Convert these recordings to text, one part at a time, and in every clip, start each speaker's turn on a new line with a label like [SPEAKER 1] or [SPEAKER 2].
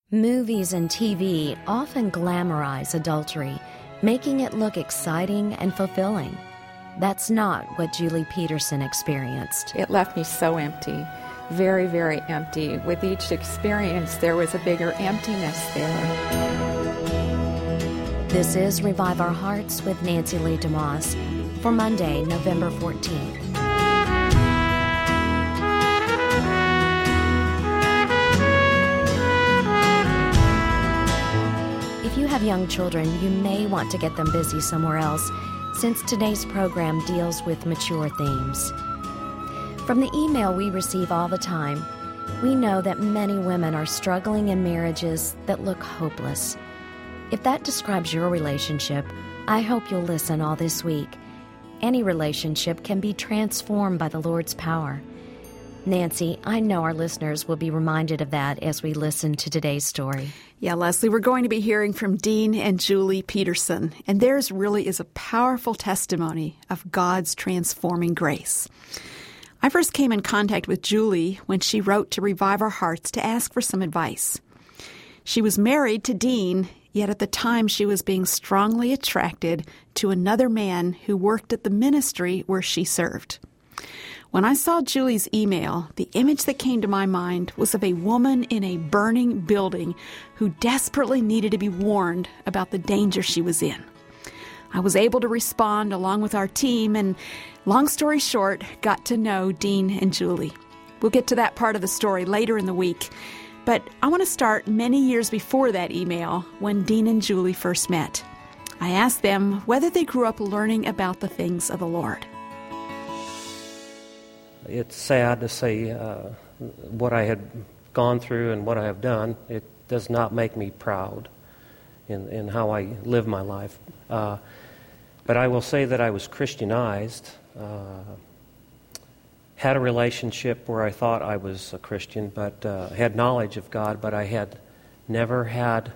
[SPEAKER 1] Movies and TV often glamorize adultery, making it look exciting and fulfilling. That's not what Julie Peterson experienced.
[SPEAKER 2] It left me so empty, very, very empty. With each experience, there was a bigger emptiness there.
[SPEAKER 1] This is Revive Our Hearts with Nancy Lee DeMoss for Monday, November 14th. If you have young children, you may want to get them busy somewhere else, since today's program deals with mature themes. From the email we receive all the time, we know that many women are struggling in marriages that look hopeless. If that describes your relationship, I hope you'll listen all this week. Any relationship can be transformed by the Lord's power. Nancy, I know our listeners will be reminded of that as we listen to today's story.
[SPEAKER 3] Yeah, Leslie, we're going to be hearing from Dean and Julie Peterson, and theirs really is a powerful testimony of God's transforming grace. I first came in contact with Julie when she wrote to Revive Our Hearts to ask for some advice. She was married to Dean, yet at the time she was being strongly attracted to another man who worked at the ministry where she served. When I saw Julie's email, the image that came to my mind was of a woman in a burning building who desperately needed to be warned about the danger she was in. I was able to respond along with our team and, long story short, got to know Dean and Julie. We'll get to that part of the story later in the week, but I want to start many years before that email when Dean and Julie first met. I asked them whether they grew up learning about the things of the Lord.
[SPEAKER 4] It's sad to say what I had gone through and what I have done. It does not make me proud in how I live my life. But I will say that I was Christianized, had a relationship where I thought I was a Christian, but had knowledge of God, but I had never had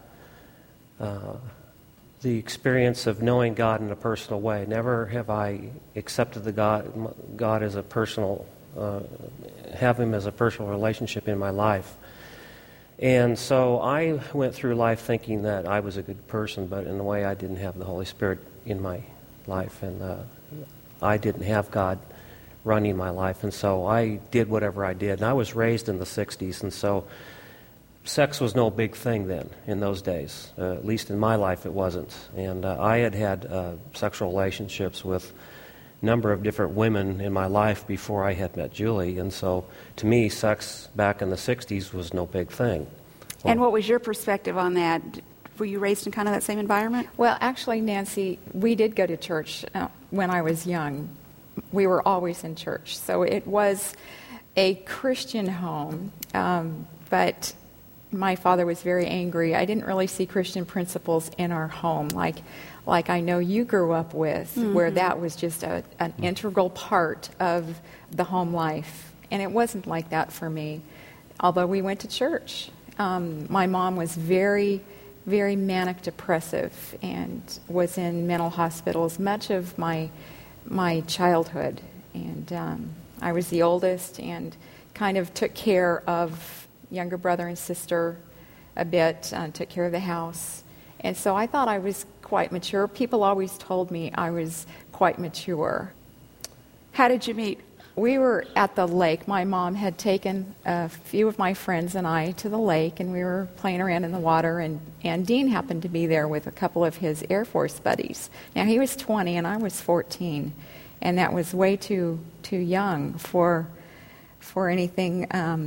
[SPEAKER 4] the experience of knowing God in a personal way. Never have I accepted God as a personal have Him as a personal relationship in my life. And so I went through life thinking that I was a good person, but in a way I didn't have the Holy Spirit in my life, and I didn't have God running my life, and so I did whatever I did. And I was raised in the 60s, and so sex was no big thing then, in those days. At least in my life it wasn't. And I had sexual relationships with number of different women in my life before I had met Julie, and so to me sex back in the 60s was no big thing.
[SPEAKER 3] And what was your perspective on that? Were you raised in kind of that same environment?
[SPEAKER 2] Well, actually, Nancy, we did go to church when I was young. We were always in church, so it was a Christian home, but my father was very angry. I didn't really see Christian principles in our home like I know you grew up with, where that was just an integral part of the home life. And it wasn't like that for me, although we went to church. My mom was very, very manic depressive and was in mental hospitals much of my childhood. And I was the oldest and kind of took care of younger brother and sister a bit, took care of the house. And so I thought I was quite mature. People always told me I was quite mature.
[SPEAKER 3] How did you meet?
[SPEAKER 2] We were at the lake. My mom had taken a few of my friends and I to the lake, and we were playing around in the water, and Dean happened to be there with a couple of his Air Force buddies. Now, he was 20 and I was 14, and that was way too young for anything,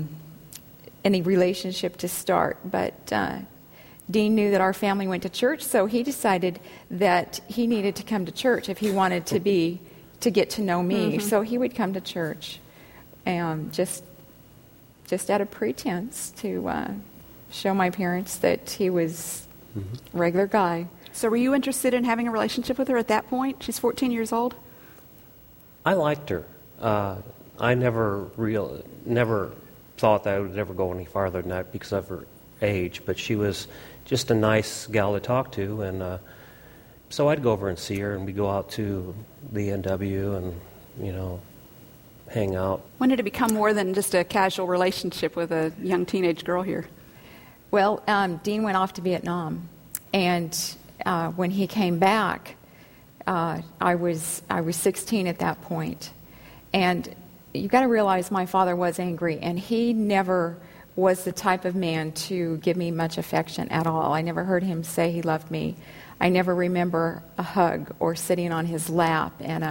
[SPEAKER 2] any relationship to start. But Dean knew that our family went to church, so he decided that he needed to come to church if he wanted to get to know me. So he would come to church, just out of pretense to show my parents that he was a regular guy.
[SPEAKER 3] So were you interested in having a relationship with her at that point? She's 14 years old.
[SPEAKER 4] I liked her. I never thought that I would ever go any farther than that because of her age, but she was just a nice gal to talk to, and so I'd go over and see her, and we'd go out to the NW and, hang out.
[SPEAKER 3] When did it become more than just a casual relationship with a young teenage girl here?
[SPEAKER 2] Well, Dean went off to Vietnam, and when he came back, I was 16 at that point. And you've got to realize my father was angry, and he never was the type of man to give me much affection at all. I never heard him say he loved me. I never remember a hug or sitting on his lap in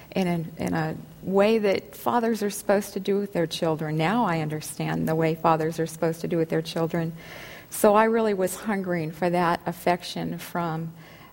[SPEAKER 2] a way that fathers are supposed to do with their children. Now I understand the way fathers are supposed to do with their children. So I really was hungering for that affection from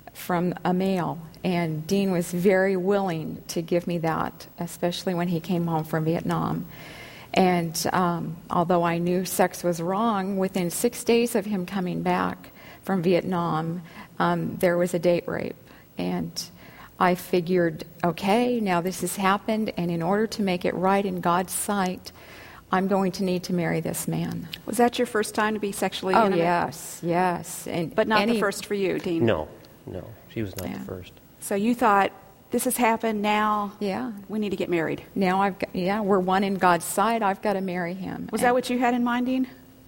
[SPEAKER 2] a male. And Dean was very willing to give me that, especially when he came home from Vietnam. And although I knew sex was wrong, within 6 days of him coming back from Vietnam, there was a date rape. And I figured, okay, now this has happened, and in order to make it right in God's sight, I'm going to need to marry this man.
[SPEAKER 3] Was that your first time to be sexually intimate?
[SPEAKER 2] Oh, yes.
[SPEAKER 3] But not the first for you, Dean?
[SPEAKER 4] No, she was not the first.
[SPEAKER 3] So you thought, this has happened now.
[SPEAKER 2] Yeah.
[SPEAKER 3] We need to get married.
[SPEAKER 2] Now we're one in God's sight. I've got to marry him.
[SPEAKER 3] Was that what you had in mind, Dean?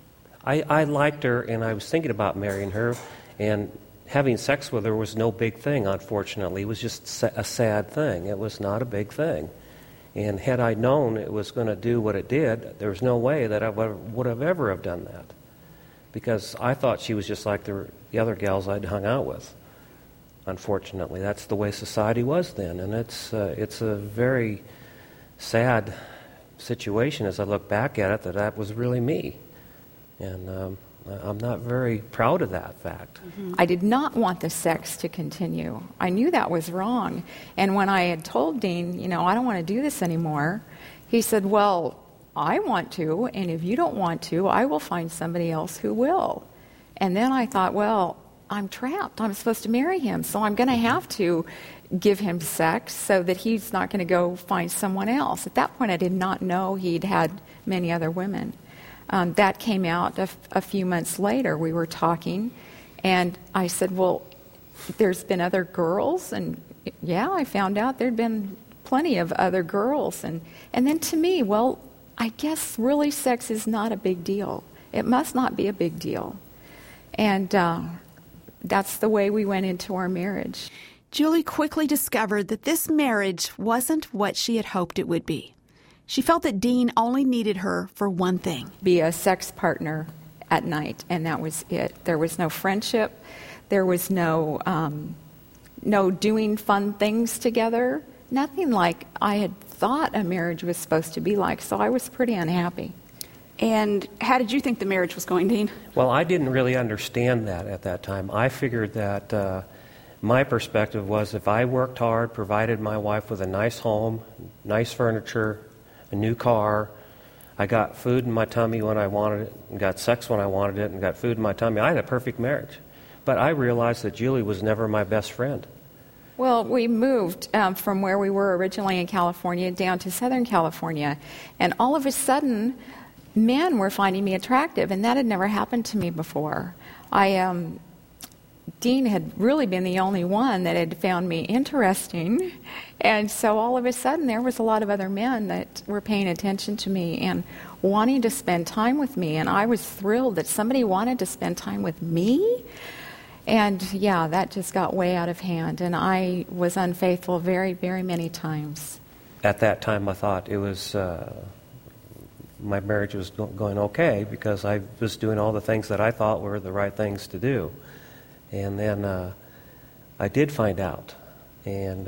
[SPEAKER 4] I liked her, and I was thinking about marrying her, and having sex with her was no big thing, unfortunately. It was just a sad thing. It was not a big thing. And had I known it was going to do what it did, there was no way that I would have ever have done that. Because I thought she was just like the other gals I'd hung out with. Unfortunately, that's the way society was then, and it's a very sad situation as I look back at it, that was really me, and I'm not very proud of that fact.
[SPEAKER 2] Mm-hmm. I did not want the sex to continue. I knew that was wrong, and when I had told Dean, I don't want to do this anymore, he said, well, I want to, and if you don't want to, I will find somebody else who will. And then I thought, well, I'm trapped. I'm supposed to marry him, so I'm going to have to give him sex so that he's not going to go find someone else. At that point, I did not know he'd had many other women. That came out a few months later. We were talking, and I said, well, there's been other girls, and yeah, I found out there'd been plenty of other girls. And then to me, well, I guess really sex is not a big deal. It must not be a big deal. And that's the way we went into our marriage.
[SPEAKER 3] Julie quickly discovered that this marriage wasn't what she had hoped it would be. She felt that Dean only needed her for one thing.
[SPEAKER 2] Be a sex partner at night, and that was it. There was no friendship. There was no doing fun things together. Nothing like I had thought a marriage was supposed to be like, so I was pretty unhappy.
[SPEAKER 3] And how did you think the marriage was going, Dean?
[SPEAKER 4] Well, I didn't really understand that at that time. I figured that my perspective was if I worked hard, provided my wife with a nice home, nice furniture, a new car, I got food in my tummy when I wanted it, and got sex when I wanted it, and got food in my tummy, I had a perfect marriage. But I realized that Julie was never my best friend.
[SPEAKER 2] Well, we moved from where we were originally in California down to Southern California, and all of a sudden, men were finding me attractive, and that had never happened to me before. Dean had really been the only one that had found me interesting, and so all of a sudden there was a lot of other men that were paying attention to me and wanting to spend time with me, and I was thrilled that somebody wanted to spend time with me. And yeah, that just got way out of hand, and I was unfaithful very, very many times.
[SPEAKER 4] At that time, I thought it was my marriage was going okay because I was doing all the things that I thought were the right things to do. And then I did find out, and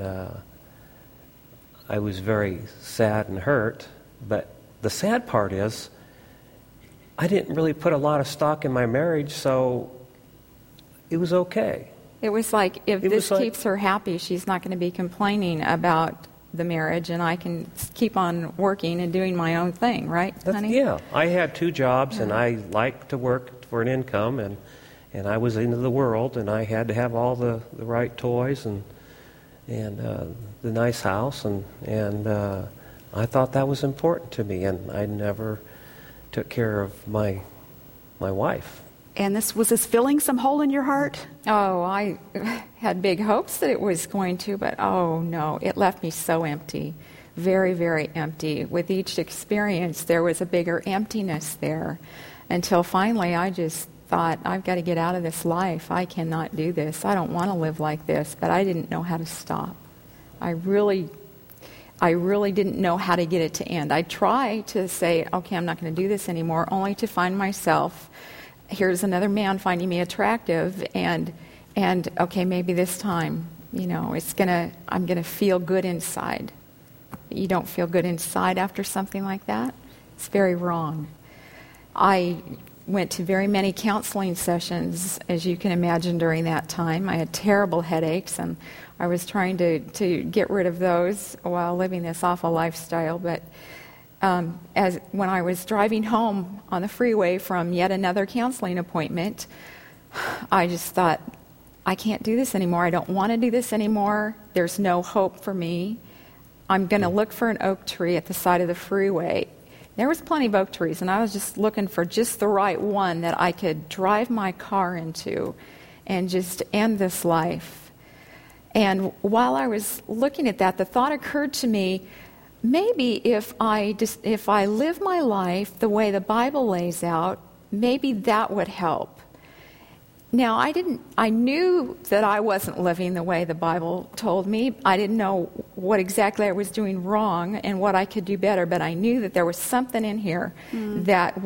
[SPEAKER 4] I was very sad and hurt. But the sad part is I didn't really put a lot of stock in my marriage, so it was okay.
[SPEAKER 2] It was like, if this keeps her happy, she's not going to be complaining about the marriage, and I can keep on working and doing my own thing, right, honey?
[SPEAKER 4] Yeah. I had 2 jobs, and I liked to work for an income, and I was into the world, and I had to have all the right toys and the nice house, and I thought that was important to me, and I never took care of my wife.
[SPEAKER 3] And was this filling some hole in your heart?
[SPEAKER 2] Oh, I had big hopes that it was going to, but oh no, it left me so empty. Very, very empty. With each experience, there was a bigger emptiness there, until finally I just thought, I've got to get out of this life. I cannot do this. I don't want to live like this. But I didn't know how to stop. I really didn't know how to get it to end. I tried to say, okay, I'm not going to do this anymore, only to find myself, here's another man finding me attractive, and okay, maybe this time, I'm going to feel good inside. You don't feel good inside after something like that? It's very wrong. I went to very many counseling sessions, as you can imagine, during that time. I had terrible headaches, and I was trying to get rid of those while living this awful lifestyle. But when I was driving home on the freeway from yet another counseling appointment, I just thought, I can't do this anymore. I don't want to do this anymore. There's no hope for me. I'm going to look for an oak tree at the side of the freeway. There was plenty of oak trees, and I was just looking for just the right one that I could drive my car into and just end this life. And while I was looking at that, the thought occurred to me, maybe if I live my life the way the Bible lays out, maybe that would help. Now, I knew that I wasn't living the way the Bible told me. I didn't know what exactly I was doing wrong and what I could do better, but I knew that there was something in here that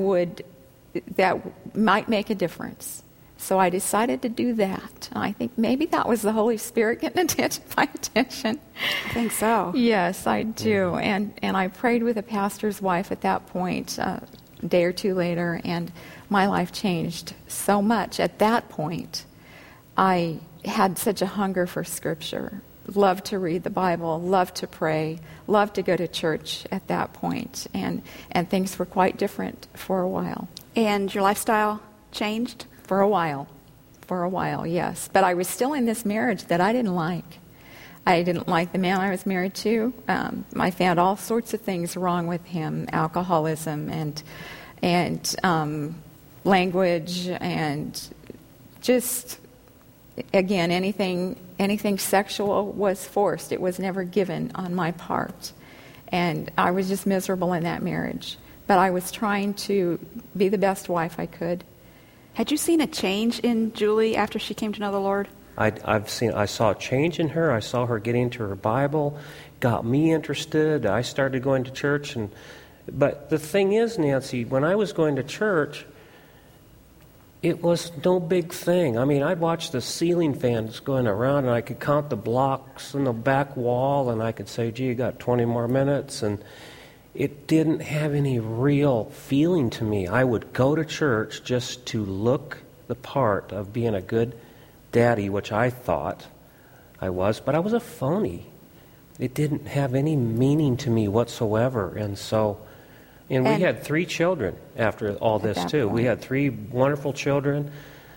[SPEAKER 2] might make a difference. So I decided to do that. And I think maybe that was the Holy Spirit getting my attention.
[SPEAKER 3] I think so.
[SPEAKER 2] Yes, I do. And I prayed with a pastor's wife at that point, a day or two later, and my life changed so much. At that point, I had such a hunger for Scripture, loved to read the Bible, loved to pray, loved to go to church at that point, and things were quite different for a while.
[SPEAKER 3] And your lifestyle changed?
[SPEAKER 2] For a while, yes. But I was still in this marriage that I didn't like. I didn't like the man I was married to. I found all sorts of things wrong with him, alcoholism and language, and just, again, anything sexual was forced. It was never given on my part. And I was just miserable in that marriage. But I was trying to be the best wife I could.
[SPEAKER 3] Had you seen a change in Julie after she came to know the Lord?
[SPEAKER 4] I saw a change in her. I saw her getting into her Bible, got me interested. I started going to church, but the thing is, Nancy, when I was going to church, it was no big thing. I mean, I'd watch the ceiling fans going around, and I could count the blocks in the back wall, and I could say, gee, you got 20 more minutes, and it didn't have any real feeling to me. I would go to church just to look the part of being a good daddy, which I thought I was, but I was a phony. It didn't have any meaning to me whatsoever. And we had 3 children after all this too. We had 3 wonderful children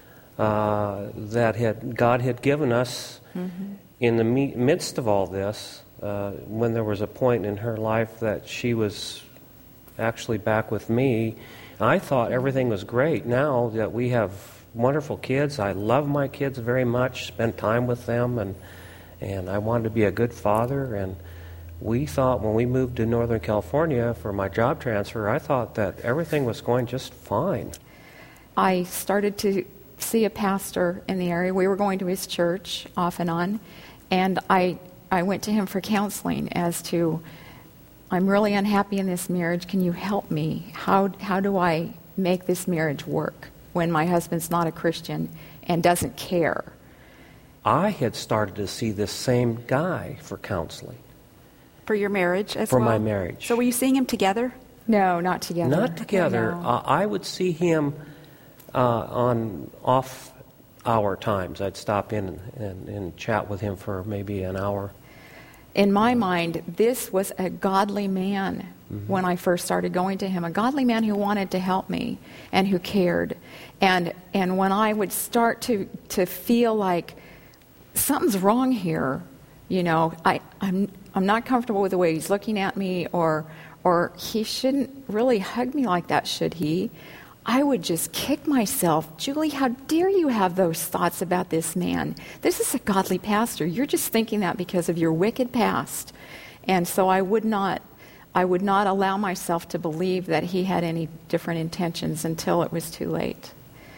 [SPEAKER 4] that God had given us in the midst of all this. When there was a point in her life that she was actually back with me, I thought everything was great. Now that we have wonderful kids, I love my kids very much, spend time with them, and I wanted to be a good father. And we thought when we moved to Northern California for my job transfer, I thought that everything was going just fine.
[SPEAKER 2] I started to see a pastor in the area. We were going to his church off and on, and I went to him for counseling as to, I'm really unhappy in this marriage. Can you help me? How do I make this marriage work when my husband's not a Christian and doesn't care?
[SPEAKER 4] I had started to see this same guy for counseling.
[SPEAKER 3] For your marriage as well?
[SPEAKER 4] For my marriage.
[SPEAKER 3] So were you seeing him together?
[SPEAKER 2] No, not together.
[SPEAKER 4] Not together.
[SPEAKER 2] No.
[SPEAKER 4] I would see him on off-hour times. I'd stop in and chat with him for maybe an hour.
[SPEAKER 2] In my mind, this was a godly man when I first started going to him, a godly man who wanted to help me and who cared. And when I would start to feel like something's wrong here, I'm not comfortable with the way he's looking at me, or he shouldn't really hug me like that, should he? I would just kick myself. Julie, how dare you have those thoughts about this man? This is a godly pastor. You're just thinking that because of your wicked past. And so I would not allow myself to believe that he had any different intentions until it was too late.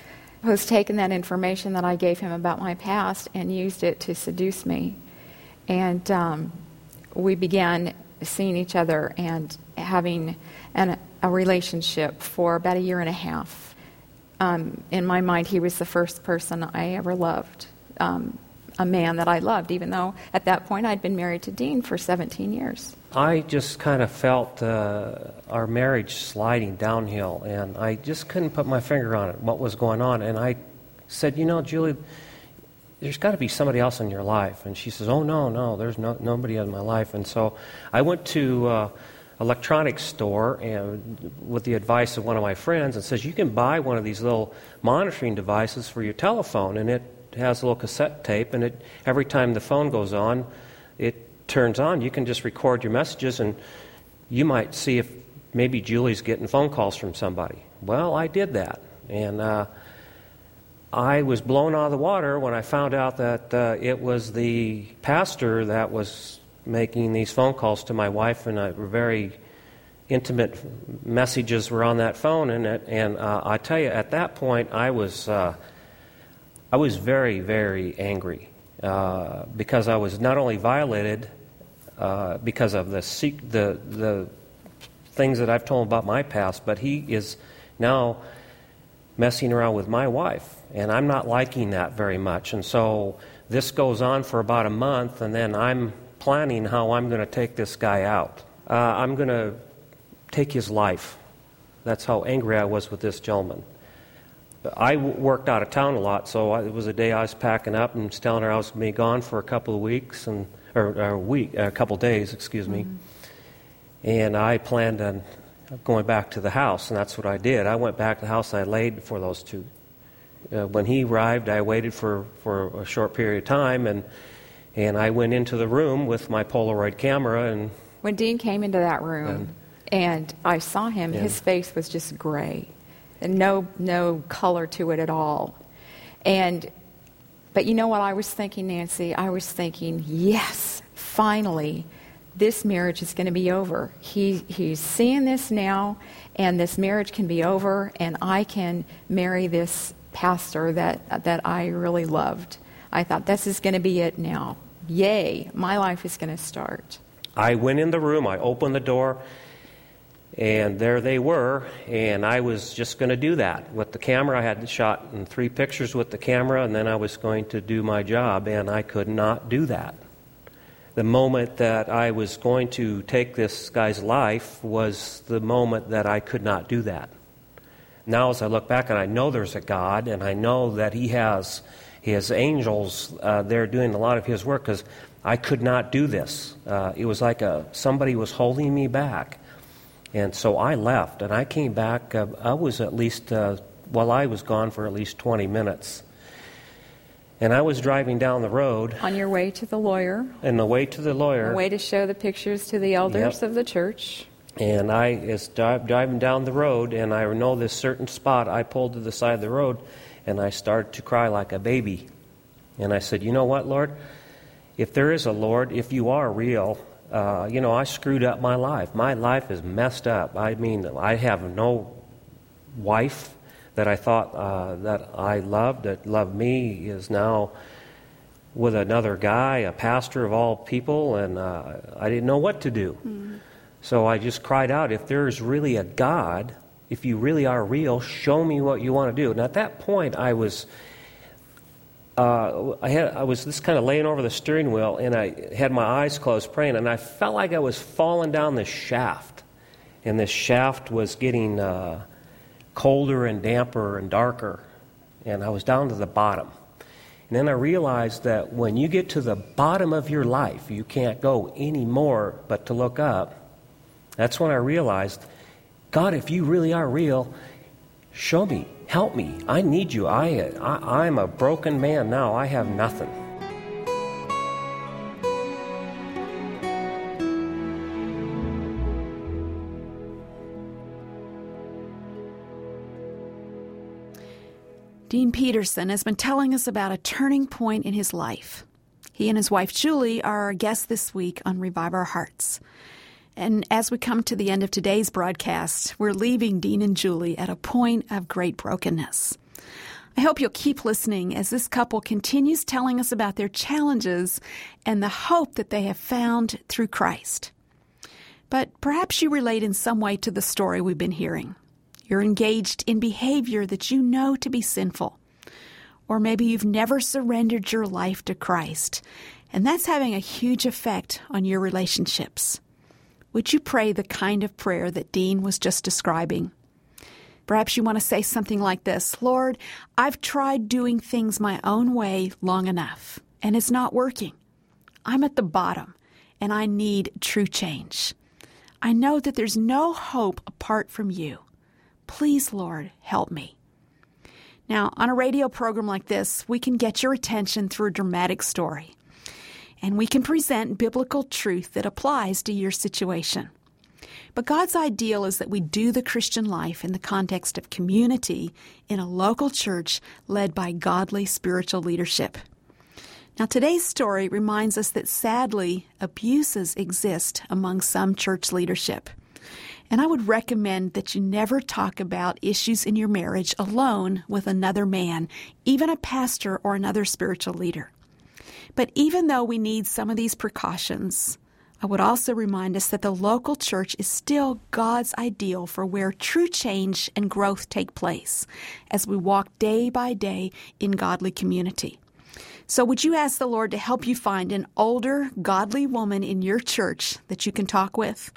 [SPEAKER 2] was taking that information that I gave him about my past and used it to seduce me. And we began seeing each other and having a relationship for about 1.5 years. In my mind, he was the first person I ever loved, a man that I loved, even though at that point I'd been married to Dean for 17 years.
[SPEAKER 4] I just kind of felt our marriage sliding downhill, and I just couldn't put my finger on it, what was going on. And I said, Julie, there's got to be somebody else in your life. And she says, oh, no, there's nobody in my life. And so I went to electronics store and with the advice of one of my friends and says, you can buy one of these little monitoring devices for your telephone, and it has a little cassette tape, and every time the phone goes on, it turns on. You can just record your messages, and you might see if maybe Julie's getting phone calls from somebody. Well, I did that, and I was blown out of the water when I found out that it was the pastor that was making these phone calls to my wife, and very intimate messages were on that phone. And I tell you, at that point, I was very, very angry because I was not only violated because of the things that I've told about my past, but he is now messing around with my wife, and I'm not liking that very much. And so this goes on for about a month, and then I'm planning how I'm going to take this guy out. I'm going to take his life. That's how angry I was with this gentleman. I worked out of town a lot, so it was a day I was packing up and was telling her I was going to be gone for a couple of weeks, a couple days, excuse me. And I planned on going back to the house, and that's what I did. I went back to the house and I laid for those two. When he arrived, I waited for a short period of time, and I went into the room with my Polaroid camera. And
[SPEAKER 2] when Dean came into that room and I saw him, his face was just gray. And no color to it at all. But you know what I was thinking, Nancy? I was thinking, yes, finally, this marriage is going to be over. He's seeing this now, and this marriage can be over, and I can marry this pastor that I really loved. I thought, this is going to be it now. Yay, my life is going to start.
[SPEAKER 4] I went in the room, I opened the door, and there they were, and I was just going to do that. With the camera, I had shot 3 pictures with the camera, and then I was going to do my job, and I could not do that. The moment that I was going to take this guy's life was the moment that I could not do that. Now as I look back, and I know there's a God, and I know that He has His angels there doing a lot of His work, because I could not do this. It was like somebody was holding me back. And so I left, and I came back. I was at least, I was gone for at least 20 minutes. And I was driving down the road.
[SPEAKER 2] On your way to the lawyer.
[SPEAKER 4] On the way to the lawyer.
[SPEAKER 2] On the way to show the pictures to the elders of the church.
[SPEAKER 4] And I was driving down the road, and I know this certain spot. I pulled to the side of the road, and I started to cry like a baby. And I said, you know what, Lord? If there is a Lord, if you are real, I screwed up my life. My life is messed up. I mean, I have no wife that I thought that I loved, that loved me, is now with another guy, a pastor of all people, and I didn't know what to do. Mm-hmm. So I just cried out, if there is really a God, if you really are real, show me what you want to do. And at that point, I was just kind of laying over the steering wheel, and I had my eyes closed praying, and I felt like I was falling down this shaft. And this shaft was getting colder and damper and darker, and I was down to the bottom. And then I realized that when you get to the bottom of your life, you can't go any more but to look up. That's when I realized, God, if you really are real, show me. Help me. I need you. I'm a broken man now. I have nothing.
[SPEAKER 3] Dean Peterson has been telling us about a turning point in his life. He and his wife, Julie, are our guests this week on Revive Our Hearts. And as we come to the end of today's broadcast, we're leaving Dean and Julie at a point of great brokenness. I hope you'll keep listening as this couple continues telling us about their challenges and the hope that they have found through Christ. But perhaps you relate in some way to the story we've been hearing. You're engaged in behavior that you know to be sinful. Or maybe you've never surrendered your life to Christ, and that's having a huge effect on your relationships. Would you pray the kind of prayer that Dean was just describing? Perhaps you want to say something like this: Lord, I've tried doing things my own way long enough, and it's not working. I'm at the bottom, and I need true change. I know that there's no hope apart from you. Please, Lord, help me. Now, on a radio program like this, we can get your attention through a dramatic story, and we can present biblical truth that applies to your situation. But God's ideal is that we do the Christian life in the context of community in a local church led by godly spiritual leadership. Now, today's story reminds us that sadly, abuses exist among some church leadership. And I would recommend that you never talk about issues in your marriage alone with another man, even a pastor or another spiritual leader. But even though we need some of these precautions, I would also remind us that the local church is still God's ideal for where true change and growth take place as we walk day by day in godly community. So would you ask the Lord to help you find an older, godly woman in your church that you can talk with?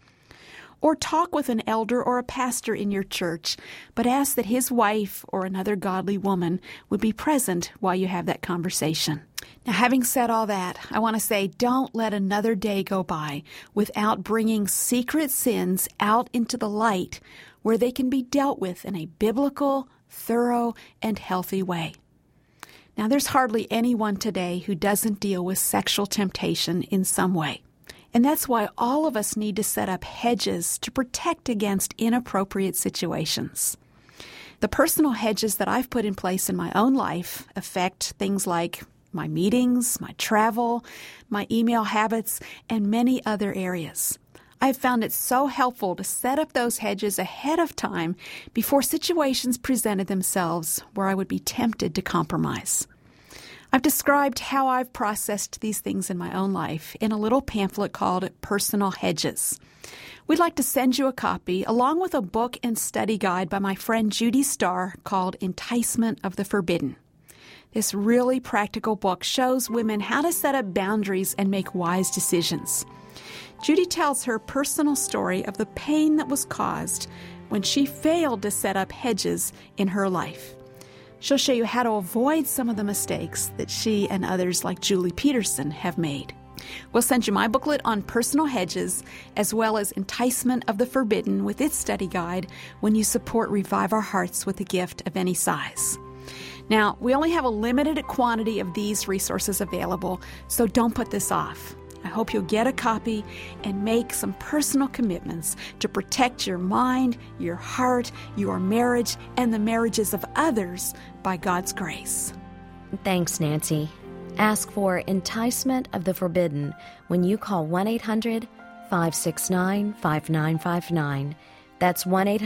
[SPEAKER 3] Or talk with an elder or a pastor in your church, but ask that his wife or another godly woman would be present while you have that conversation. Now, having said all that, I want to say don't let another day go by without bringing secret sins out into the light where they can be dealt with in a biblical, thorough, and healthy way. Now, there's hardly anyone today who doesn't deal with sexual temptation in some way. And that's why all of us need to set up hedges to protect against inappropriate situations. The personal hedges that I've put in place in my own life affect things like my meetings, my travel, my email habits, and many other areas. I've found it so helpful to set up those hedges ahead of time before situations presented themselves where I would be tempted to compromise. I've described how I've processed these things in my own life in a little pamphlet called Personal Hedges. We'd like to send you a copy along with a book and study guide by my friend Judy Starr called Enticement of the Forbidden. This really practical book shows women how to set up boundaries and make wise decisions. Judy tells her personal story of the pain that was caused when she failed to set up hedges in her life. She'll show you how to avoid some of the mistakes that she and others like Julie Peterson have made. We'll send you my booklet on personal hedges as well as Enticement of the Forbidden with its study guide when you support Revive Our Hearts with a gift of any size. Now, we only have a limited quantity of these resources available, so don't put this off. I hope you'll get a copy and make some personal commitments to protect your mind, your heart, your marriage, and the marriages of others by God's grace.
[SPEAKER 1] Thanks, Nancy. Ask for Enticement of the Forbidden when you call 1-800-569-5959. That's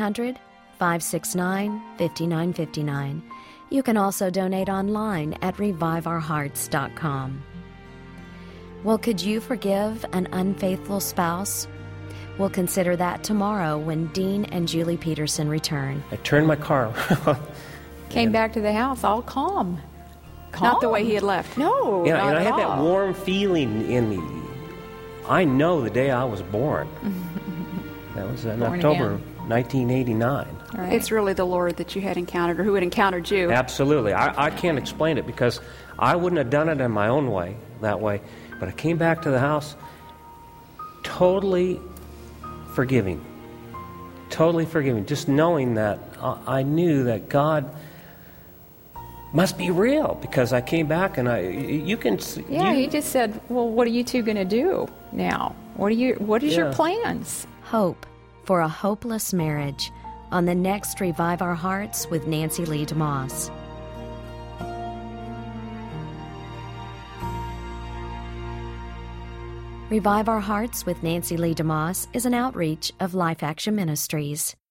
[SPEAKER 1] 1-800-569-5959. You can also donate online at reviveourhearts.com. Well, could you forgive an unfaithful spouse? We'll consider that tomorrow when Dean and Julie Peterson return.
[SPEAKER 4] I turned my car around.
[SPEAKER 2] Came back to the house all calm.
[SPEAKER 3] Not the way he had left.
[SPEAKER 2] No,
[SPEAKER 4] Yeah,
[SPEAKER 2] not
[SPEAKER 4] and I
[SPEAKER 2] at
[SPEAKER 4] had
[SPEAKER 2] all.
[SPEAKER 4] that warm feeling in me. I know the day I was born. That was in
[SPEAKER 2] Born
[SPEAKER 4] October
[SPEAKER 2] again.
[SPEAKER 4] 1989.
[SPEAKER 2] Right.
[SPEAKER 3] It's really the Lord that you had encountered or who had encountered you.
[SPEAKER 4] Absolutely. I can't explain it because I wouldn't have done it in my own way, that way. But I came back to the house totally forgiving. Totally forgiving. Just knowing that I knew that God must be real because I came back and
[SPEAKER 2] He just said, well, what are you two going to do now? What is your plans?
[SPEAKER 1] Hope for a Hopeless Marriage on the next Revive Our Hearts with Nancy Lee DeMoss. Revive Our Hearts with Nancy Lee DeMoss is an outreach of Life Action Ministries.